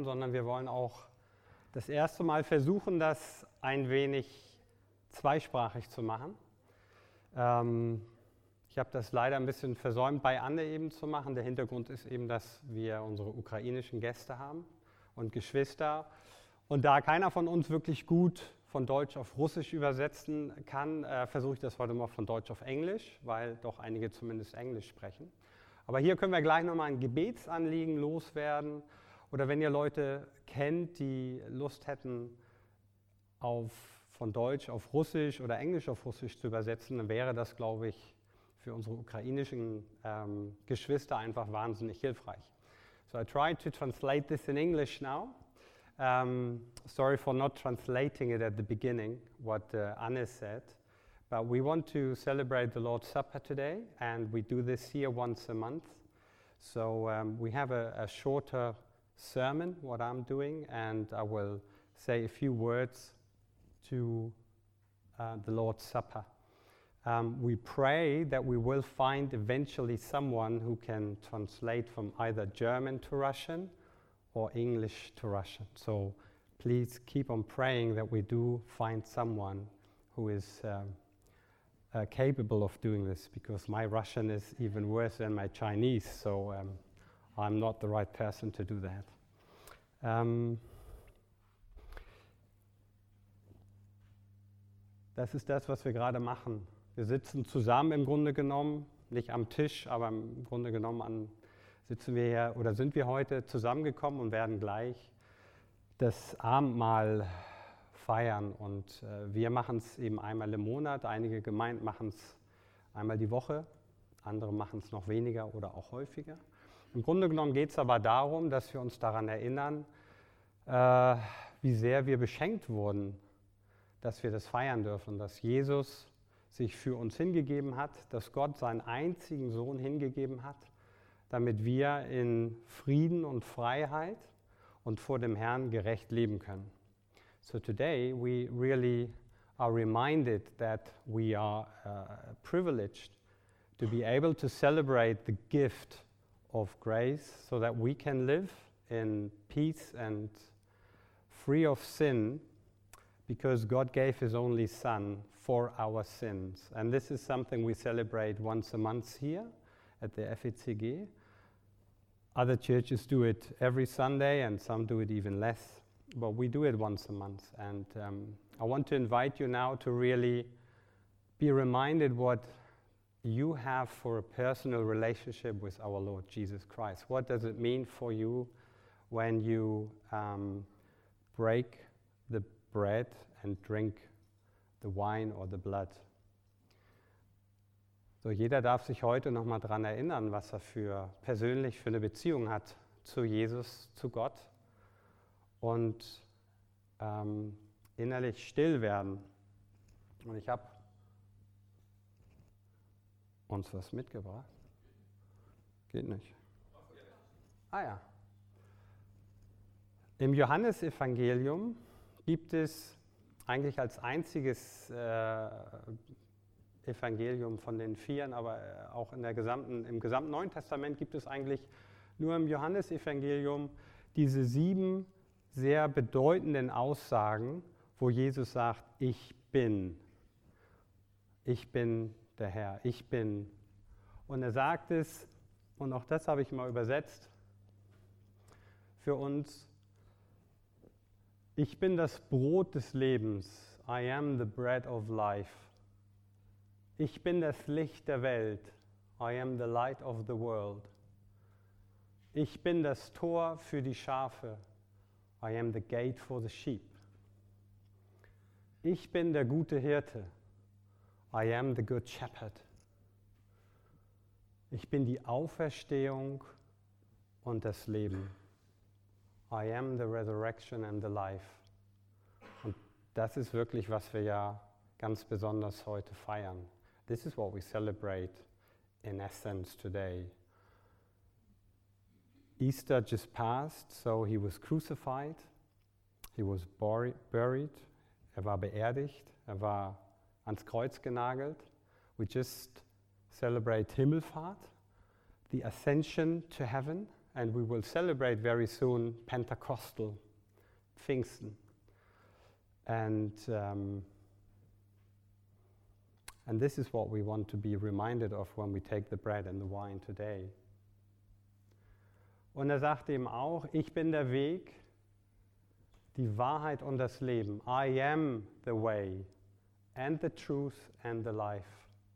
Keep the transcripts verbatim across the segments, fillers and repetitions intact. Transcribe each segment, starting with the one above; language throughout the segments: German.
feiern, sondern wir wollen auch das erste Mal versuchen, das ein wenig zweisprachig zu machen. Ähm, ich habe das leider ein bisschen versäumt, bei Anne eben zu machen. Der Hintergrund ist eben, dass wir unsere ukrainischen Gäste haben und Geschwister. Und da keiner von uns wirklich gut von Deutsch auf Russisch übersetzen kann, äh, versuche ich das heute mal von Deutsch auf Englisch, weil doch einige zumindest Englisch sprechen. Aber hier können wir gleich nochmal ein Gebetsanliegen loswerden. Oder wenn ihr Leute kennt, die Lust hätten, auf, von Deutsch auf Russisch oder Englisch auf Russisch zu übersetzen, dann wäre das, glaube ich, für unsere ukrainischen ähm, Geschwister einfach wahnsinnig hilfreich. So I tried to translate this in English now. Um, sorry for not translating it at the beginning, what uh, Anne said. But we want to celebrate the Lord's Supper today, and we do this here once a month. So um, we have a, a shorter sermon, what I'm doing, and I will say a few words to uh, the Lord's Supper. Um, we pray that we will find eventually someone who can translate from either German to Russian or English to Russian. So please keep on praying that we do find someone who is um, uh, capable of doing this, because my Russian is even worse than my Chinese, so um, I'm not the right person to do that. Um, das ist das, was wir gerade machen. Wir sitzen zusammen im Grunde genommen, nicht am Tisch, aber im Grunde genommen an, sitzen wir hier oder sind wir heute zusammengekommen und werden gleich das Abendmahl feiern. Und äh, wir machen es eben einmal im Monat. Einige Gemeinden machen es einmal die Woche, andere machen es noch weniger oder auch häufiger. Im Grunde genommen geht es aber darum, dass wir uns daran erinnern, äh, wie sehr wir beschenkt wurden, dass wir das feiern dürfen, dass Jesus sich für uns hingegeben hat, dass Gott seinen einzigen Sohn hingegeben hat, damit wir in Frieden und Freiheit und vor dem Herrn gerecht leben können. So today we really are reminded that we are uh, privileged to be able to celebrate the gift of grace so that we can live in peace and free of sin, because God gave his only Son for our sins. And this is something we celebrate once a month here at the F E C G. Other churches do it every Sunday, and some do it even less, but we do it once a month. And um, I want to invite you now to really be reminded what you have for a personal relationship with our Lord Jesus Christ. What does it mean for you when you um, break the bread and drink the wine or the blood? So, jeder darf sich heute nochmal daran erinnern, was er für persönlich für eine Beziehung hat zu Jesus, zu Gott, und ähm, innerlich still werden. Und ich habe uns was mitgebracht. Geht nicht. Ah ja. Im Johannesevangelium gibt es eigentlich als einziges äh, Evangelium von den Vieren, aber auch in der gesamten, im gesamten Neuen Testament gibt es eigentlich nur im Johannesevangelium diese sieben sehr bedeutenden Aussagen, wo Jesus sagt, ich bin, ich bin der Herr, ich bin. Und er sagt es, und auch das habe ich mal übersetzt für uns, ich bin das Brot des Lebens, I am the bread of life. Ich bin das Licht der Welt, I am the light of the world. Ich bin das Tor für die Schafe, I am the gate for the sheep. Ich bin der gute Hirte, I am the good shepherd. Ich bin die Auferstehung und das Leben. I am the resurrection and the life. Und das ist wirklich, was wir ja ganz besonders heute feiern. This is what we celebrate in essence today. Easter just passed, so he was crucified, he was buried, er war beerdigt, er war ans Kreuz genagelt. We just celebrate Himmelfahrt, the ascension to heaven, and we will celebrate very soon Pentecostal, Pfingsten. And, um, and this is what we want to be reminded of when we take the bread and the wine today. Und er sagt eben auch, ich bin der Weg, die Wahrheit und das Leben. I am the way and the truth and the life.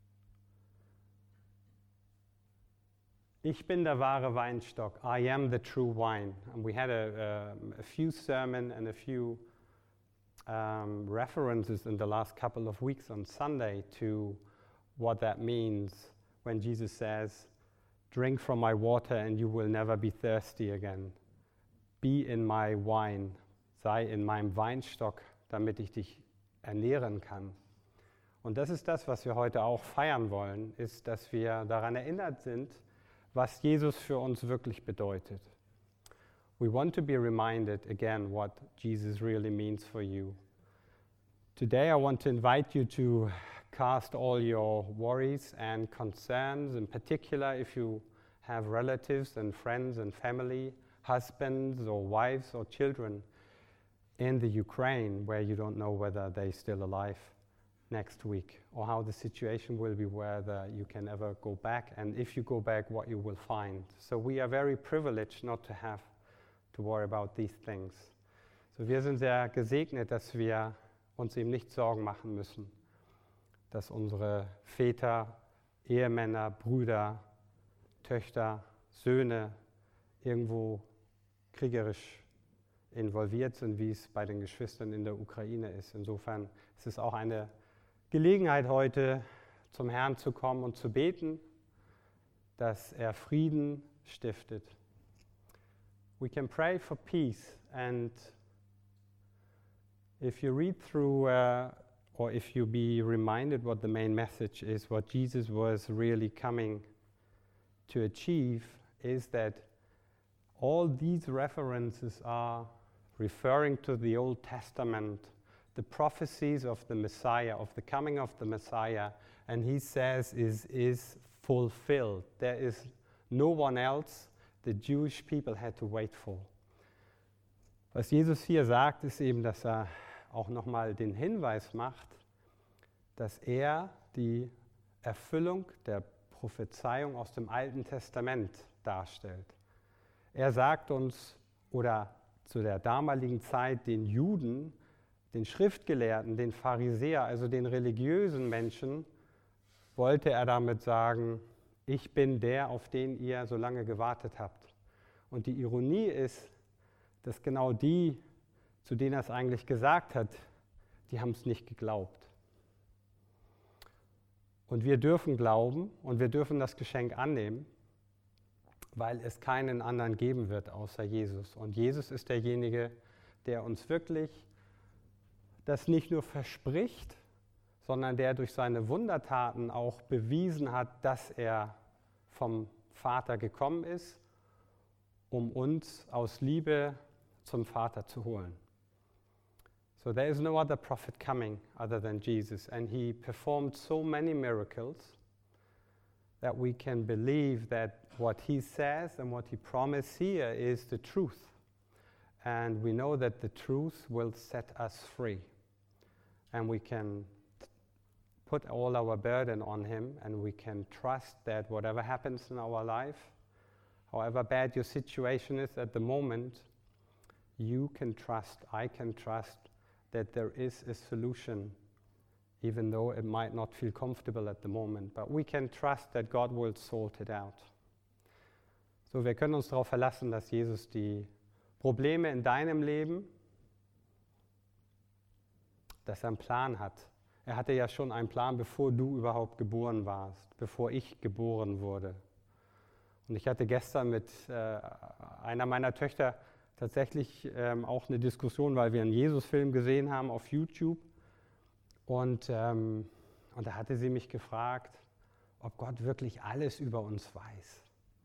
Ich bin der wahre Weinstock. I am the true wine. And we had a, a, a few sermon and a few um, references in the last couple of weeks on Sunday to what that means when Jesus says, drink from my water and you will never be thirsty again. Be in my wine. Sei in meinem Weinstock, damit ich dich ernähren kann. Und das ist das, was wir heute auch feiern wollen, ist, dass wir daran erinnert sind, was Jesus für uns wirklich bedeutet. We want to be reminded again what Jesus really means for you. Today I want to invite you to cast all your worries and concerns, in particular if you have relatives and friends and family, husbands or wives or children in the Ukraine where you don't know whether they're still alive next week, or how the situation will be, whether you can ever go back, and if you go back, what you will find. So we are very privileged not to have to worry about these things. So wir sind sehr gesegnet, dass wir uns eben nicht Sorgen machen müssen, dass unsere Väter, Ehemänner, Brüder, Töchter, Söhne irgendwo kriegerisch involviert sind, wie es bei den Geschwistern in der Ukraine ist. Insofern ist es auch eine Gelegenheit heute, zum Herrn zu kommen und zu beten, dass er Frieden stiftet. We can pray for peace, and if you read through, uh, or if you be reminded what the main message is, what Jesus was really coming to achieve, is that all these references are referring to the Old Testament, the prophecies of the Messiah, of the coming of the Messiah, and he says is, is fulfilled. There is no one else the Jewish people had to wait for. Was Jesus hier sagt, ist eben, dass er auch nochmal den Hinweis macht, dass er die Erfüllung der Prophezeiung aus dem Alten Testament darstellt. Er sagt uns, oder zu der damaligen Zeit den Juden, den Schriftgelehrten, den Pharisäer, also den religiösen Menschen, wollte er damit sagen, ich bin der, auf den ihr so lange gewartet habt. Und die Ironie ist, dass genau die, zu denen er es eigentlich gesagt hat, die haben es nicht geglaubt. Und wir dürfen glauben und wir dürfen das Geschenk annehmen, weil es keinen anderen geben wird außer Jesus. Und Jesus ist derjenige, der uns wirklich das nicht nur verspricht, sondern der durch seine Wundertaten auch bewiesen hat, dass er vom Vater gekommen ist, um uns aus Liebe zum Vater zu holen. So there is no other prophet coming other than Jesus, and he performed so many miracles that we can believe that what he says and what he promised here is the truth. And we know that the truth will set us free. And we can put all our burden on him, and we can trust that whatever happens in our life, however bad your situation is at the moment, you can trust, I can trust that there is a solution, even though it might not feel comfortable at the moment. But we can trust that God will sort it out. So, wir können uns darauf verlassen, dass Jesus die Probleme in deinem Leben, dass er einen Plan hat. Er hatte ja schon einen Plan, bevor du überhaupt geboren warst, bevor ich geboren wurde. Und ich hatte gestern mit äh, einer meiner Töchter tatsächlich ähm, auch eine Diskussion, weil wir einen Jesus-Film gesehen haben auf YouTube. Und, ähm, und da hatte sie mich gefragt, ob Gott wirklich alles über uns weiß.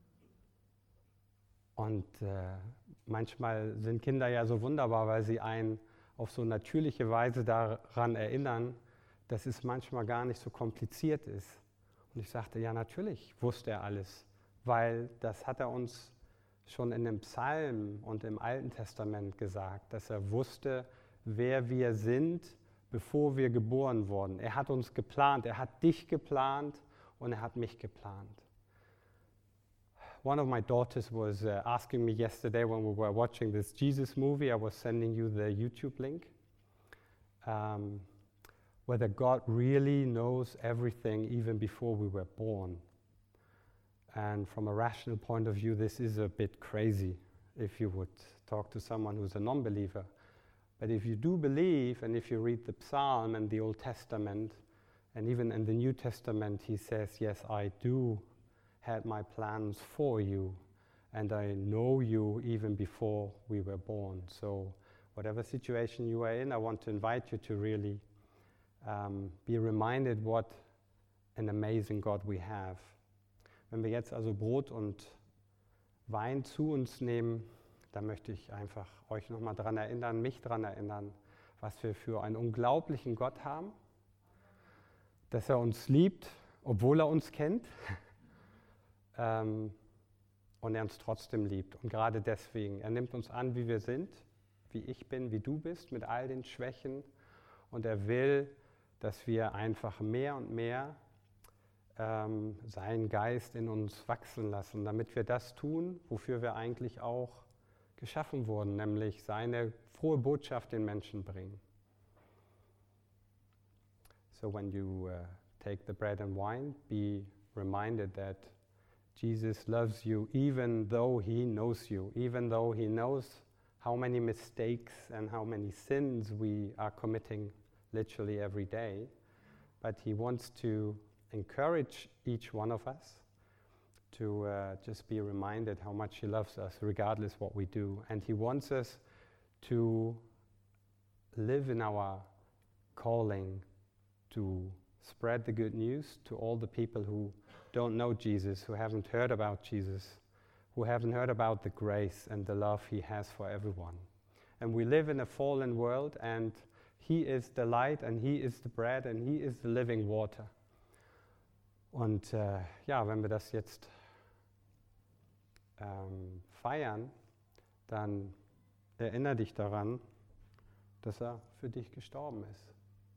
Und äh, manchmal sind Kinder ja so wunderbar, weil sie einen auf so natürliche Weise daran erinnern, dass es manchmal gar nicht so kompliziert ist. Und ich sagte, ja, natürlich wusste er alles, weil das hat er uns schon in dem Psalm und im Alten Testament gesagt, dass er wusste, wer wir sind, bevor wir geboren wurden. Er hat uns geplant, er hat dich geplant und er hat mich geplant. One of my daughters was uh, asking me yesterday when we were watching this Jesus movie, I was sending you the YouTube link, um, whether God really knows everything even before we were born. And from a rational point of view, this is a bit crazy if you would talk to someone who's a non-believer. But if you do believe, and if you read the Psalm and the Old Testament, and even in the New Testament, he says, yes, I do have my plans for you, and I know you even before we were born. So whatever situation you are in, I want to invite you to really um, be reminded what an amazing God we have. Wenn wir jetzt also Brot und Wein zu uns nehmen, dann möchte ich einfach euch nochmal daran erinnern, mich daran erinnern, was wir für einen unglaublichen Gott haben, dass er uns liebt, obwohl er uns kennt ähm, und er uns trotzdem liebt. Und gerade deswegen, er nimmt uns an, wie wir sind, wie ich bin, wie du bist, mit all den Schwächen. Und er will, dass wir einfach mehr und mehr ähm, seinen Geist in uns wachsen lassen, damit wir das tun, wofür wir eigentlich auch geschaffen wurden, nämlich seine frohe Botschaft den Menschen bringen. So when you uh, take the bread and wine, be reminded that Jesus loves you even though he knows you, even though he knows how many mistakes and how many sins we are committing literally every day. But he wants to encourage each one of us to uh, just be reminded how much he loves us regardless what we do. And he wants us to live in our calling to spread the good news to all the people who don't know Jesus, who haven't heard about Jesus, who haven't heard about the grace and the love he has for everyone. And we live in a fallen world, and he is the light, and he is the bread, and he is the living water. Und äh, ja, wenn wir das jetzt ähm, feiern, dann erinnere dich daran, dass er für dich gestorben ist.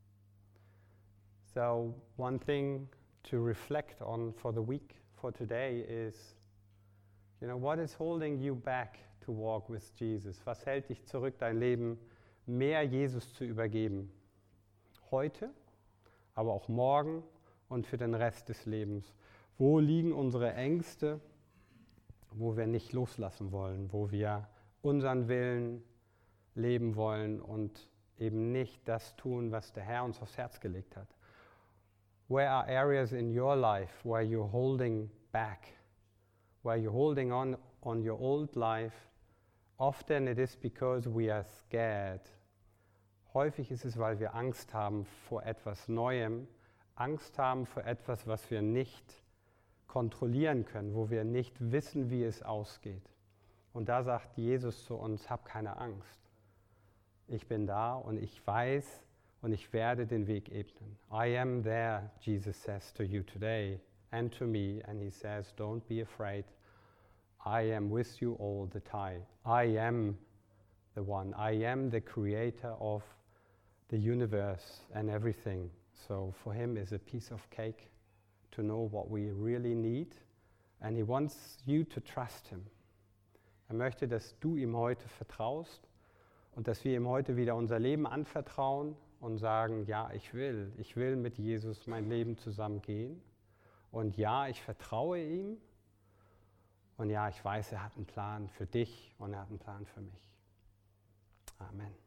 So one thing to reflect on for the week, for today is, you know, what is holding you back to walk with Jesus? Was hält dich zurück, dein Leben mehr Jesus zu übergeben? Heute, aber auch morgen und für den Rest des Lebens. Wo liegen unsere Ängste, wo wir nicht loslassen wollen, wo wir unseren Willen leben wollen und eben nicht das tun, was der Herr uns aufs Herz gelegt hat? Where are areas in your life where you're holding back, where you're holding on on your old life? Often it is because we are scared. Häufig ist es, weil wir Angst haben vor etwas Neuem, Angst haben vor etwas, was wir nicht kontrollieren können, wo wir nicht wissen, wie es ausgeht. Und da sagt Jesus zu uns, hab keine Angst. Ich bin da und ich weiß und ich werde den Weg ebnen. I am there, Jesus says to you today and to me, and he says, don't be afraid. I am with you all the time. I am the one. I am the creator of the universe and everything. So for him is a piece of cake to know what we really need, and he wants you to trust him. Er möchte, dass du ihm heute vertraust und dass wir ihm heute wieder unser Leben anvertrauen und sagen, ja, ich will, ich will mit Jesus mein Leben zusammen gehen. Und ja, ich vertraue ihm. Und ja, ich weiß, er hat einen Plan für dich und er hat einen Plan für mich. Amen.